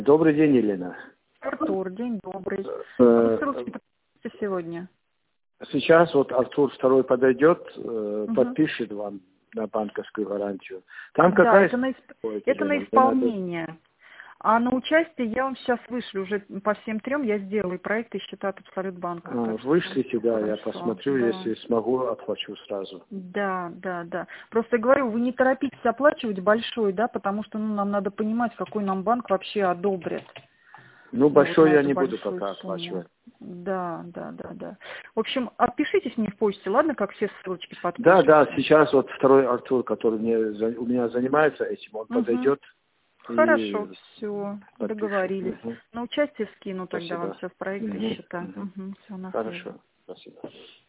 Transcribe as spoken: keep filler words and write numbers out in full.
Добрый день, Елена. Артур, день добрый. Э, Ссылочки сегодня. Сейчас вот Артур второй подойдет, э, Угу. подпишет вам на банковскую гарантию. Там Да, какая... это на, исп- Ой, это на Елена, мне исполнение. А на участие я вам сейчас вышлю уже по всем трем, я сделаю проект и счета от Абсолютбанка. надо- А, Так что вышлите, да, я хорошо, посмотрю, да. если смогу, оплачу сразу. Да, да, да. Просто говорю, вы не торопитесь оплачивать большой, да, потому что ну, нам надо понимать, какой нам банк вообще одобрит. Ну, Вот большой на я эту не буду большую пока сумму. оплачивать. Да, да, да, да. В общем, отпишитесь мне в почте, ладно, как все ссылочки Да, подпишите. да, сейчас вот второй Артур, который мне, за- у меня занимается этим, он Угу. подойдет Хорошо, и все, подпишет. договорились. Мгм. На участие скину тогда вам Спасибо. все в проекты и Мгм. счета. Мгм. Угу. Все, на связи. Хорошо, спасибо.